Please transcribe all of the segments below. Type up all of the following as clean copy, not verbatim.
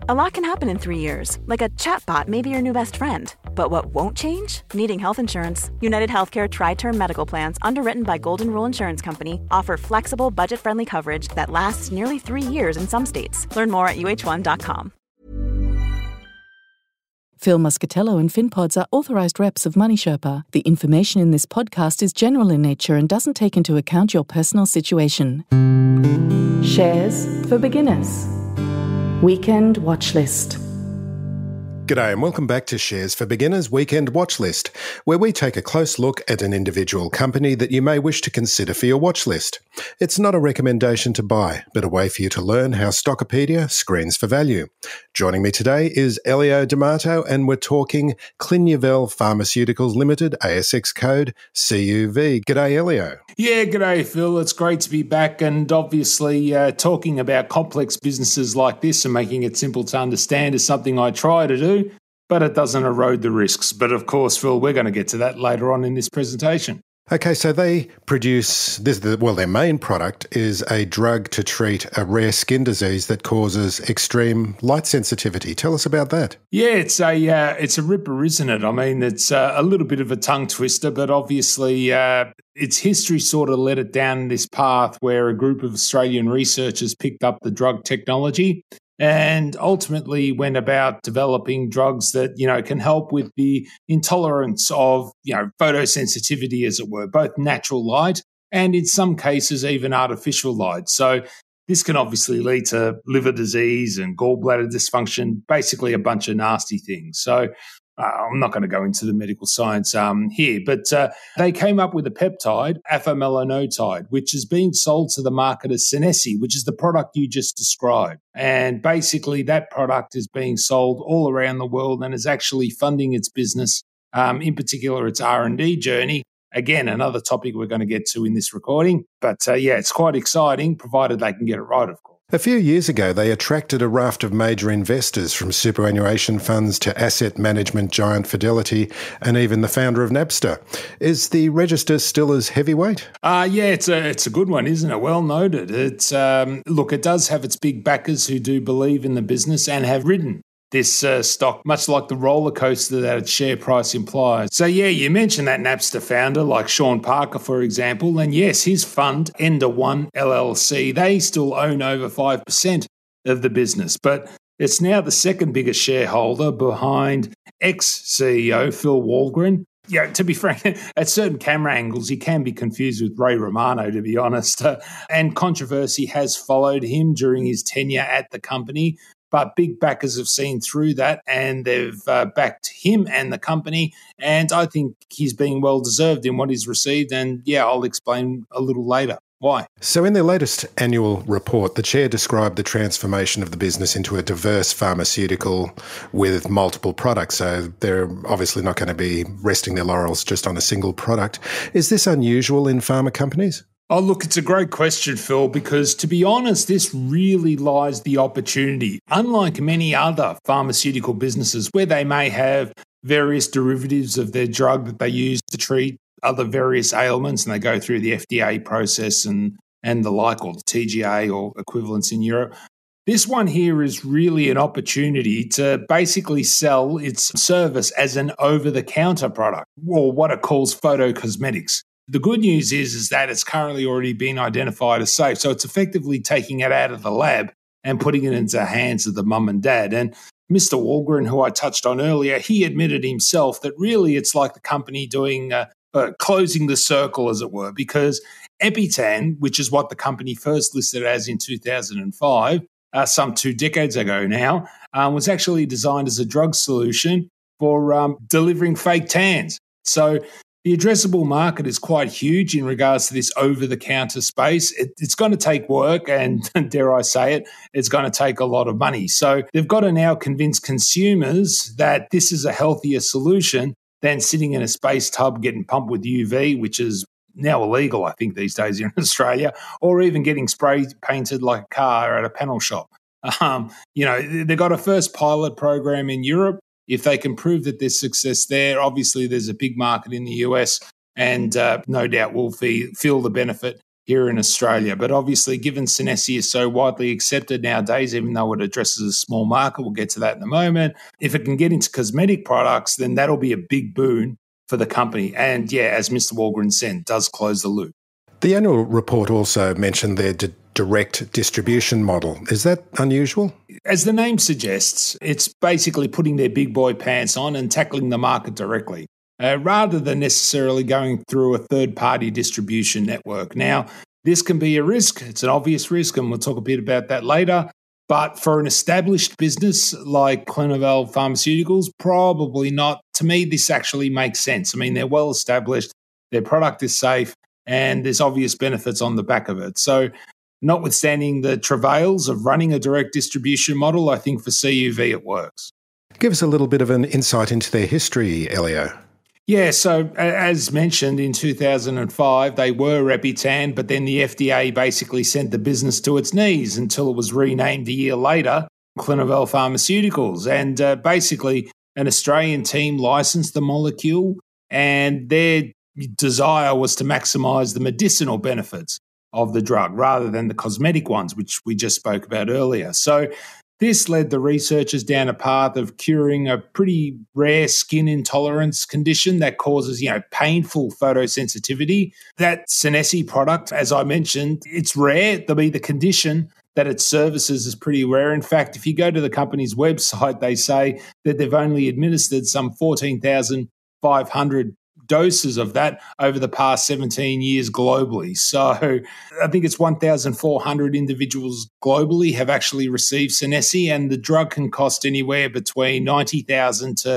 A lot can happen in 3 years, like a chatbot may be your new best friend. But what won't change? Needing health insurance. United Healthcare Tri-Term Medical Plans, underwritten by Golden Rule Insurance Company, offer flexible, budget-friendly coverage that lasts nearly 3 years in some states. Learn more at uh1.com. Phil Muscatello and FinPods are authorised reps of Money Sherpa. The information in this podcast is general in nature and doesn't take into account your personal situation. Shares for beginners. Weekend watch list. G'day and welcome back to Shares for Beginners Weekend Watch List, where we take a close look at an individual company that you may wish to consider for your watch list. It's not a recommendation to buy, but a way for you to learn how Stockopedia screens for value. Joining me today is Elio D'Amato, and we're talking Clinuvel Pharmaceuticals Limited, ASX code CUV. G'day, Elio. Yeah, g'day, Phil. It's great to be back, and obviously talking about complex businesses like this and making it simple to understand is something I try to do, but it doesn't erode the risks. But of course, Phil, we're going to get to that later on in this presentation. Okay, so they produce their main product is a drug to treat a rare skin disease that causes extreme light sensitivity. Tell us about that. Yeah, it's a ripper, isn't it? I mean, it's a little bit of a tongue twister, but obviously its history sort of led it down this path where a group of Australian researchers picked up the drug technology and ultimately went about developing drugs that, can help with the intolerance of, photosensitivity, as it were, both natural light and in some cases even artificial light. So this can obviously lead to liver disease and gallbladder dysfunction, basically a bunch of nasty things. So I'm not going to go into the medical science here, but they came up with a peptide, afamelanotide, which is being sold to the market as Senesi, which is the product you just described. And basically that product is being sold all around the world and is actually funding its business, in particular its R&D journey. Again, another topic we're going to get to in this recording. But it's quite exciting, provided they can get it right, of course. A few years ago, they attracted a raft of major investors, from superannuation funds to asset management giant Fidelity and even the founder of Napster. Is the register still as heavyweight? It's a good one, isn't it? Well noted. It's it does have its big backers who do believe in the business and have ridden this stock, much like the roller coaster that its share price implies. So you mentioned that Napster founder, like Sean Parker, for example, and yes, his fund, Ender One LLC, they still own over 5% of the business, but it's now the second biggest shareholder behind ex-CEO Phil Walgren. Yeah, to be frank, at certain camera angles, he can be confused with Ray Romano, to be honest. And controversy has followed him during his tenure at the company. But big backers have seen through that and they've backed him and the company. And I think he's being well deserved in what he's received. And I'll explain a little later why. So in their latest annual report, the chair described the transformation of the business into a diverse pharmaceutical with multiple products. So they're obviously not going to be resting their laurels just on a single product. Is this unusual in pharma companies? Oh, look, it's a great question, Phil, because to be honest, this really lies the opportunity. Unlike many other pharmaceutical businesses where they may have various derivatives of their drug that they use to treat other various ailments and they go through the FDA process and the like, or the TGA or equivalents in Europe, this one here is really an opportunity to basically sell its service as an over-the-counter product, or what it calls photocosmetics. The good news is that it's currently already been identified as safe. So it's effectively taking it out of the lab and putting it into the hands of the mum and dad. And Mr. Walgren, who I touched on earlier, he admitted himself that really it's like the company doing closing the circle, as it were, because Epitan, which is what the company first listed as in 2005, some 2 decades ago now, was actually designed as a drug solution for delivering fake tans. So the addressable market is quite huge in regards to this over-the-counter space. It's going to take work and, dare I say it, it's going to take a lot of money. So they've got to now convince consumers that this is a healthier solution than sitting in a space tub getting pumped with UV, which is now illegal, I think, these days in Australia, or even getting spray painted like a car at a panel shop. They've got a first pilot program in Europe. If they can prove that there's success there, obviously there's a big market in the US and no doubt we'll feel the benefit here in Australia. But obviously, given Senesi is so widely accepted nowadays, even though it addresses a small market, we'll get to that in a moment. If it can get into cosmetic products, then that'll be a big boon for the company. And yeah, as Mr. Walgren said, does close the loop. The annual report also mentioned their direct distribution model. Is that unusual? As the name suggests, it's basically putting their big boy pants on and tackling the market directly, rather than necessarily going through a third-party distribution network. Now, this can be a risk. It's an obvious risk, and we'll talk a bit about that later. But for an established business like Clinuvel Pharmaceuticals, probably not. To me, this actually makes sense. I mean, they're well established, their product is safe, and there's obvious benefits on the back of it. So notwithstanding the travails of running a direct distribution model, I think for CUV it works. Give us a little bit of an insight into their history, Elio. Yeah, so as mentioned, in 2005, they were Epitan, but then the FDA basically sent the business to its knees until it was renamed a year later, Clinuvel Pharmaceuticals. And basically, an Australian team licensed the molecule, and their desire was to maximise the medicinal benefits of the drug rather than the cosmetic ones, which we just spoke about earlier. So this led the researchers down a path of curing a pretty rare skin intolerance condition that causes, painful photosensitivity. That Senesi product, as I mentioned, it's rare. The condition that it services is pretty rare. In fact, if you go to the company's website, they say that they've only administered some 14,500 doses of that over the past 17 years globally. So I think it's 1,400 individuals globally have actually received Senesi, and the drug can cost anywhere between $90,000 to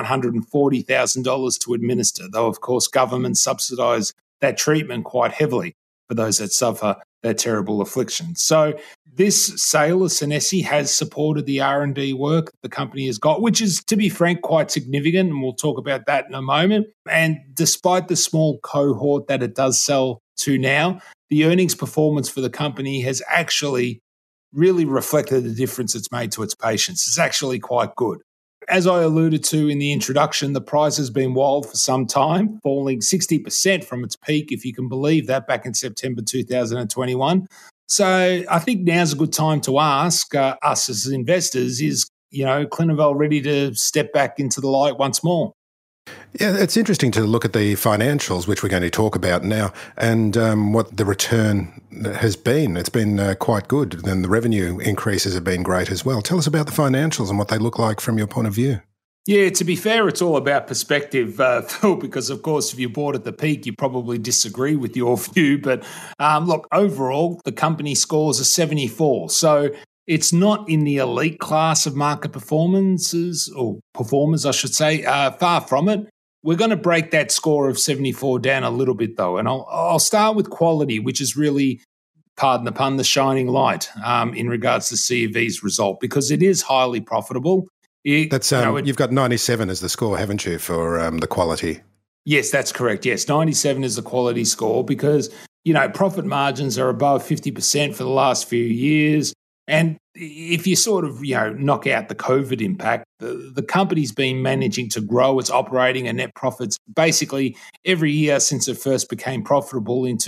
$140,000 to administer, though, of course, governments subsidise that treatment quite heavily for those that suffer that terrible affliction. So this sale of Senesi has supported the R&D work the company has got, which is, to be frank, quite significant, and we'll talk about that in a moment. And despite the small cohort that it does sell to now, the earnings performance for the company has actually really reflected the difference it's made to its patients. It's actually quite good. As I alluded to in the introduction, the price has been wild for some time, falling 60% from its peak, if you can believe that, back in September 2021. So I think now's a good time to ask us as investors, is, Clinuvel ready to step back into the light once more? Yeah, it's interesting to look at the financials, which we're going to talk about now, and what the return has been. It's been quite good. Then the revenue increases have been great as well. Tell us about the financials and what they look like from your point of view. Yeah, to be fair, it's all about perspective, Phil, because, of course, if you bought at the peak, you probably disagree with your view. But look, overall, the company scores a 74. So it's not in the elite class of market performers, I should say, far from it. We're going to break that score of 74 down a little bit, though, and I'll start with quality, which is really, pardon the pun, the shining light in regards to CUV's result, because it is highly profitable. You've got 97 as the score, haven't you, for the quality? Yes, that's correct. Yes, 97 is the quality score because, profit margins are above 50% for the last few years. And if you sort of, knock out the COVID impact, the company's been managing to grow its operating and net profits basically every year since it first became profitable in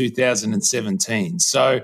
2017. So,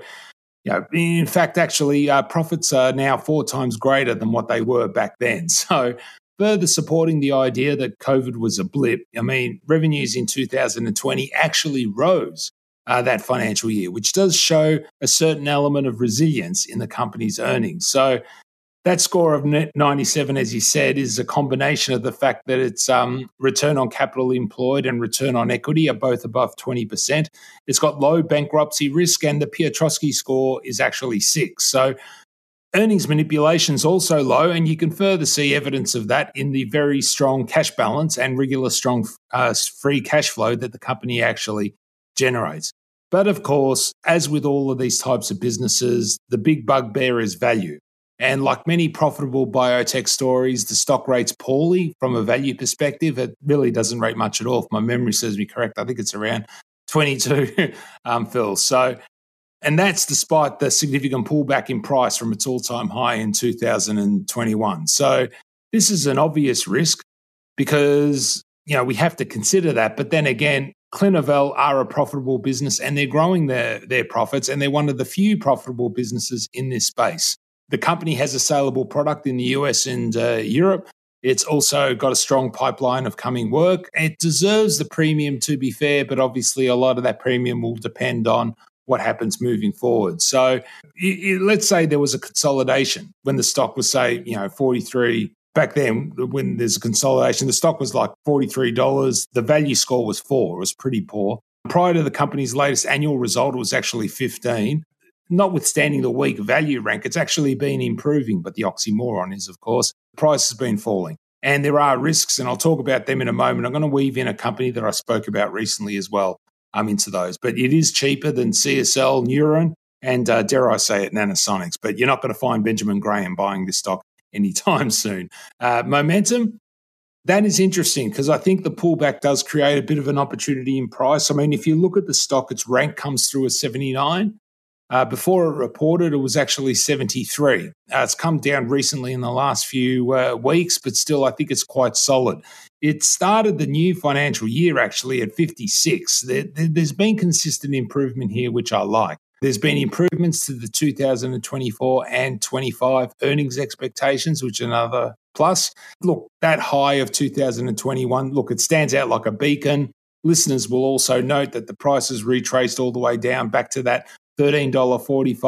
in fact, actually, profits are now 4 times greater than what they were back then. So further supporting the idea that COVID was a blip, revenues in 2020 actually rose that financial year, which does show a certain element of resilience in the company's earnings. So that score of net 97, as you said, is a combination of the fact that its return on capital employed and return on equity are both above 20%. It's got low bankruptcy risk, and the Piotrowski score is actually 6. So earnings manipulation is also low, and you can further see evidence of that in the very strong cash balance and regular strong free cash flow that the company actually generates. But of course, as with all of these types of businesses, the big bugbear is value. And like many profitable biotech stories, the stock rates poorly from a value perspective. It really doesn't rate much at all. If my memory serves me correct, I think it's around 22, Phil. So, and that's despite the significant pullback in price from its all-time high in 2021. So this is an obvious risk because, we have to consider that. But then again, Clinuvel are a profitable business and they're growing their profits, and they're one of the few profitable businesses in this space. The company has a saleable product in the US and Europe. It's also got a strong pipeline of coming work. It deserves the premium, to be fair, but obviously a lot of that premium will depend on what happens moving forward. So let's say there was a consolidation when the stock was, say, 43. Back then, when there's a consolidation, the stock was like $43. The value score was 4. It was pretty poor. Prior to the company's latest annual result, it was actually 15. Notwithstanding the weak value rank, it's actually been improving. But the oxymoron is, of course, the price has been falling. And there are risks, and I'll talk about them in a moment. I'm going to weave in a company that I spoke about recently as well. I'm into those. But it is cheaper than CSL, Neuron, and dare I say it, Nanosonics. But you're not going to find Benjamin Graham buying this stock anytime soon. Momentum, that is interesting because I think the pullback does create a bit of an opportunity in price. I mean, if you look at the stock, its rank comes through as 79. Before it reported, it was actually 73. It's come down recently in the last few weeks, but still I think it's quite solid. It started the new financial year actually at 56. There's been consistent improvement here, which I like. There's been improvements to the 2024 and 25 earnings expectations, which is another plus. Look, that high of 2021, look, it stands out like a beacon. Listeners will also note that the price has retraced all the way down back to that $13.45,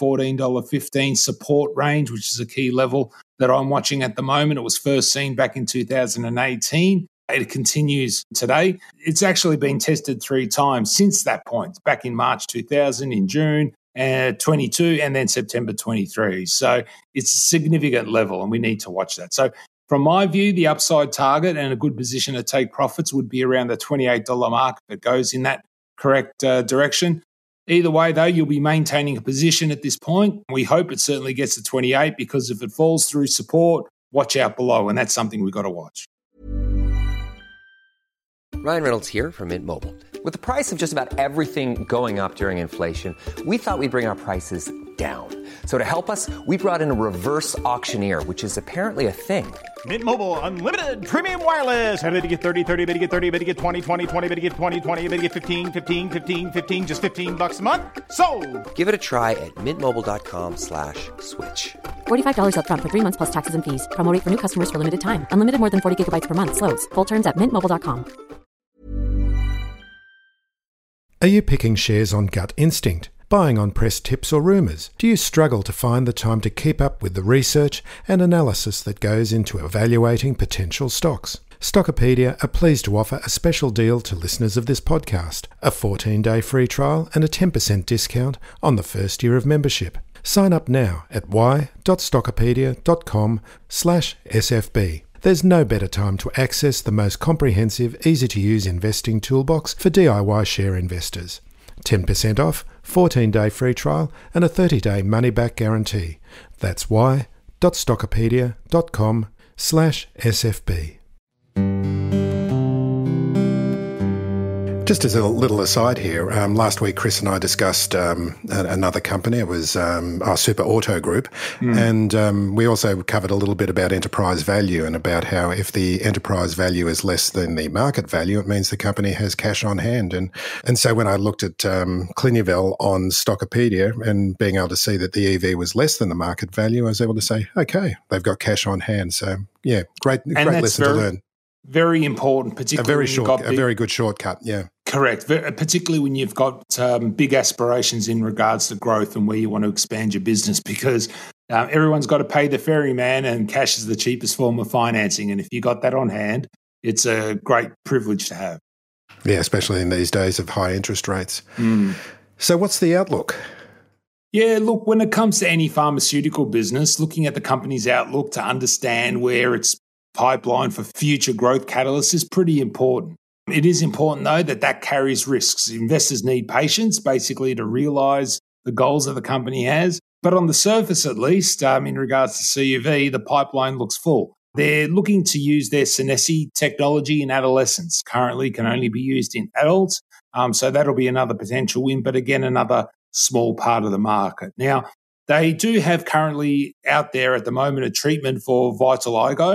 $14.15 support range, which is a key level that I'm watching at the moment. It was first seen back in 2018. It continues today. It's actually been tested 3 times since that point, back in March 2000, in June 22, and then September 23. So it's a significant level, and we need to watch that. So from my view, the upside target and a good position to take profits would be around the $28 mark if it goes in that correct direction. Either way, though, you'll be maintaining a position at this point. We hope it certainly gets to 28 because if it falls through support, watch out below, and that's something we've got to watch. Ryan Reynolds here from Mint Mobile. With the price of just about everything going up during inflation, we thought we'd bring our prices down. So to help us, we brought in a reverse auctioneer, which is apparently a thing. Mint Mobile Unlimited Premium Wireless. How to get 30, 30, bit to get 30, bit to get 20, 20, 20, bit to get 20, 20, bit to get 15, 15, 15, 15, just $15 a month? Sold! Give it a try at mintmobile.com/switch. $45 up front for 3 months plus taxes and fees. Promo rate for new customers for limited time. Unlimited more than 40 gigabytes per month. Slows full terms at mintmobile.com. Are you picking shares on gut instinct? Buying on press tips or rumours? Do you struggle to find the time to keep up with the research and analysis that goes into evaluating potential stocks? Stockopedia are pleased to offer a special deal to listeners of this podcast, a 14-day free trial and a 10% discount on the first year of membership. Sign up now at y.stockopedia.com/SFB. There's no better time to access the most comprehensive, easy-to-use investing toolbox for DIY share investors. 10% off, 14-day free trial and a 30-day money-back guarantee. That's y.stockopedia.com/SFB. Just as a little aside here, last week Chris and I discussed another company. It was our Super Auto Group. And we also covered a little bit about enterprise value and about how if the enterprise value is less than the market value, it means the company has cash on hand. And so when I looked at Clinuvel on Stockopedia and being able to see that the EV was less than the market value, I was able to say, okay, they've got cash on hand. So, yeah, great lesson to learn. Very important, particularly a very good shortcut, yeah. Correct, particularly when you've got big aspirations in regards to growth and where you want to expand your business, because everyone's got to pay the ferryman and cash is the cheapest form of financing. And if you got that on hand, it's a great privilege to have. Yeah, especially in these days of high interest rates. So what's the outlook? Yeah, look, when it comes to any pharmaceutical business, looking at the company's outlook to understand where its pipeline for future growth catalysts is pretty important. It is important, though, that carries risks. Investors need patience, basically, to realise the goals that the company has. But on the surface, at least, in regards to CUV, the pipeline looks full. They're looking to use their Senesi technology in adolescents. Currently can only be used in adults. So that'll be another potential win, but again, another small part of the market. Now, they do have currently out there at the moment a treatment for vitiligo.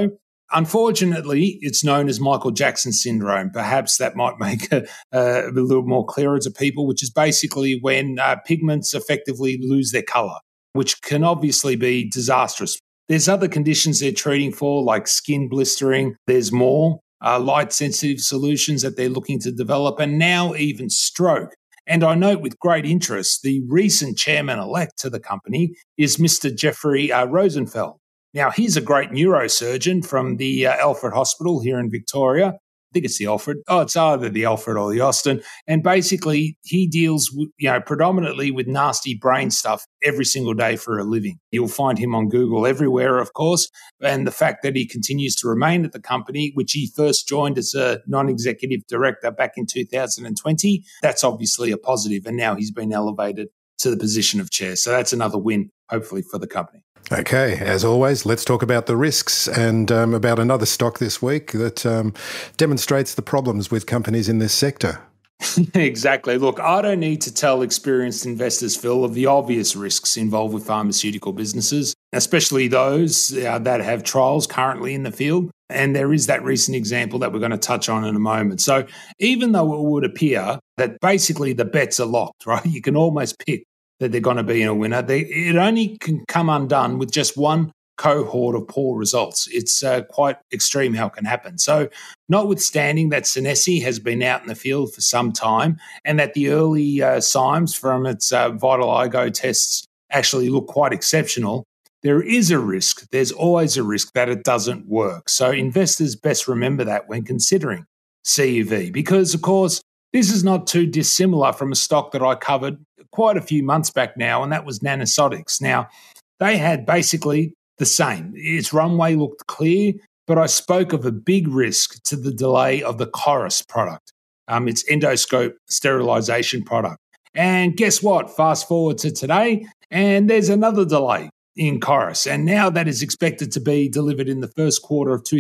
Unfortunately, it's known as Michael Jackson syndrome. Perhaps that might make a little more clearer to people, which is basically when pigments effectively lose their color, which can obviously be disastrous. There's other conditions they're treating for, like skin blistering. There's more light-sensitive solutions that they're looking to develop, and now even stroke. And I note with great interest, the recent chairman-elect to the company is Mr. Jeffrey Rosenfeld. Now, he's a great neurosurgeon from the Alfred Hospital here in Victoria. I think it's the Alfred. Oh, it's either the Alfred or the Austin. And basically, he deals predominantly with nasty brain stuff every single day for a living. You'll find him on Google everywhere, of course. And the fact that he continues to remain at the company, which he first joined as a non-executive director back in 2020, that's obviously a positive. And now he's been elevated to the position of chair. So that's another win, hopefully, for the company. Okay, as always, let's talk about the risks and about another stock this week that demonstrates the problems with companies in this sector. Exactly. Look, I don't need to tell experienced investors, Phil, of the obvious risks involved with pharmaceutical businesses, especially those that have trials currently in the field. And there is that recent example that we're going to touch on in a moment. So even though it would appear that basically the bets are locked, right? You can almost pick that they're going to be in a winner. It only can come undone with just one cohort of poor results. It's quite extreme how it can happen. So notwithstanding that Senesi has been out in the field for some time and that the early signs from its Vitiligo tests actually look quite exceptional, there is a risk. There's always a risk that it doesn't work. So investors best remember that when considering CUV because, of course, this is not too dissimilar from a stock that I covered quite a few months back now, and that was Nanosonics. Now, they had basically the same. Its runway looked clear, but I spoke of a big risk to the delay of the Coris product, its endoscope sterilization product. And guess what? Fast forward to today, and there's another delay in Coris, and now that is expected to be delivered in the first quarter of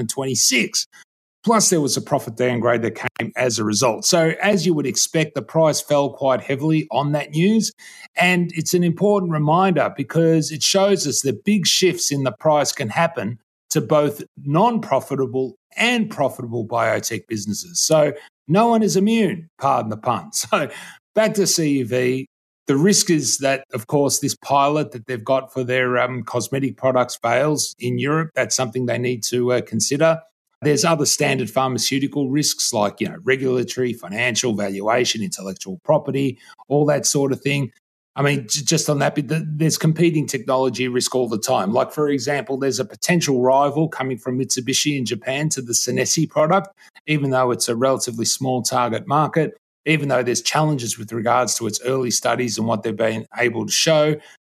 2026. Plus, there was a profit downgrade that came as a result. So, as you would expect, the price fell quite heavily on that news. And it's an important reminder because it shows us that big shifts in the price can happen to both non-profitable and profitable biotech businesses. So, no one is immune, pardon the pun. So, back to CUV. The risk is that, of course, this pilot that they've got for their cosmetic products fails in Europe. That's something they need to consider. There's other standard pharmaceutical risks like, regulatory, financial, valuation, intellectual property, all that sort of thing. I mean, just on that bit, there's competing technology risk all the time. Like, for example, there's a potential rival coming from Mitsubishi in Japan to the Senesi product, even though it's a relatively small target market, even though there's challenges with regards to its early studies and what they've been able to show.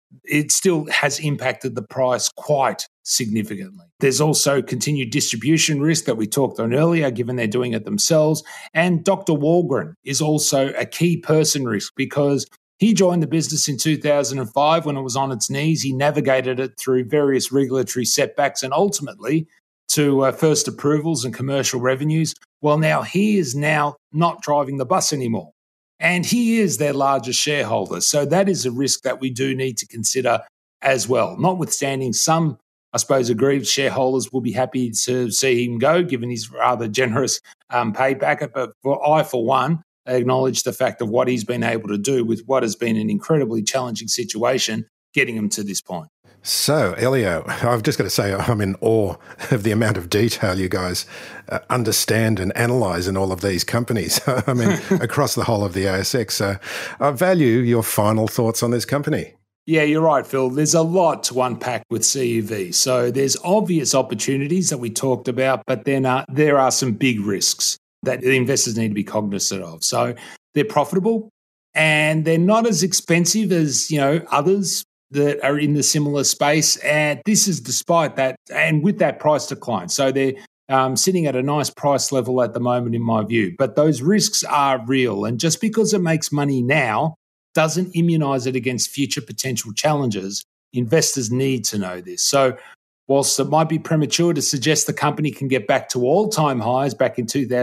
It still has impacted the price quite significantly. There's also continued distribution risk that we talked on earlier, given they're doing it themselves. And Dr. Walgren is also a key person risk because he joined the business in 2005 when it was on its knees. He navigated it through various regulatory setbacks and ultimately to first approvals and commercial revenues. Well, now he is now not driving the bus anymore. And he is their largest shareholder. So that is a risk that we do need to consider as well. Notwithstanding some, I suppose, aggrieved shareholders will be happy to see him go, given his rather generous payback. But I, for one, acknowledge the fact of what he's been able to do with what has been an incredibly challenging situation, getting him to this point. So, Elio, I've just got to say I'm in awe of the amount of detail you guys understand and analyse in all of these companies. I mean, across the whole of the ASX. I value your final thoughts on this company. Yeah, you're right, Phil. There's a lot to unpack with CUV. So there's obvious opportunities that we talked about, but then there are some big risks that the investors need to be cognizant of. So they're profitable and they're not as expensive as, others that are in the similar space. And this is despite that and with that price decline. So they're sitting at a nice price level at the moment, in my view. But those risks are real. And just because it makes money now doesn't immunize it against future potential challenges. Investors need to know this. So whilst it might be premature to suggest the company can get back to all-time highs back in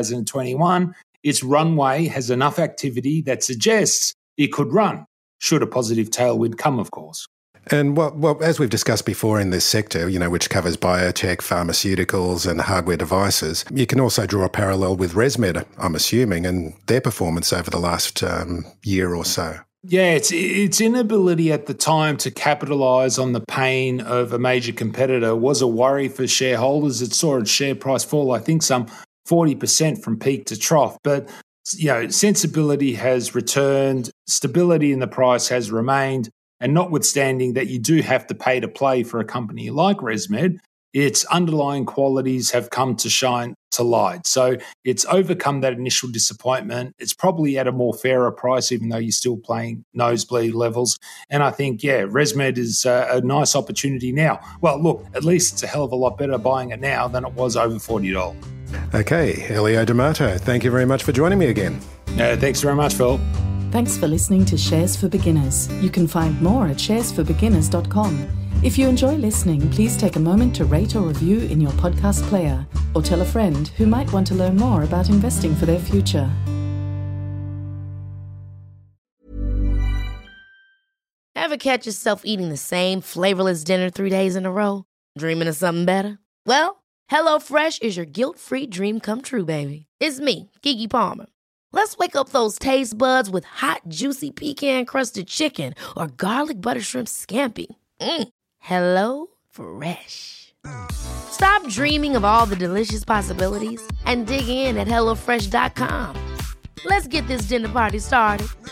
2021, its runway has enough activity that suggests it could run, should a positive tailwind come, of course. And well, as we've discussed before in this sector, which covers biotech, pharmaceuticals and hardware devices, you can also draw a parallel with ResMed, I'm assuming, and their performance over the last year or so. Yeah, its inability at the time to capitalise on the pain of a major competitor was a worry for shareholders. It saw its share price fall, I think, some 40% from peak to trough. But sensibility has returned, stability in the price has remained, and notwithstanding that you do have to pay to play for a company like ResMed, its underlying qualities have come to shine to light. So it's overcome that initial disappointment. It's probably at a more fairer price, even though you're still playing nosebleed levels. And I think, ResMed is a nice opportunity now. Well, look, at least it's a hell of a lot better buying it now than it was over $40. Okay, Elio D'Amato, thank you very much for joining me again. Thanks very much, Phil. Thanks for listening to Shares for Beginners. You can find more at sharesforbeginners.com. If you enjoy listening, please take a moment to rate or review in your podcast player, or tell a friend who might want to learn more about investing for their future. Ever catch yourself eating the same flavorless dinner 3 days in a row? Dreaming of something better? Well, HelloFresh is your guilt-free dream come true, baby. It's me, Keke Palmer. Let's wake up those taste buds with hot, juicy pecan-crusted chicken or garlic butter shrimp scampi. Hello Fresh. Stop dreaming of all the delicious possibilities and dig in at HelloFresh.com. Let's get this dinner party started.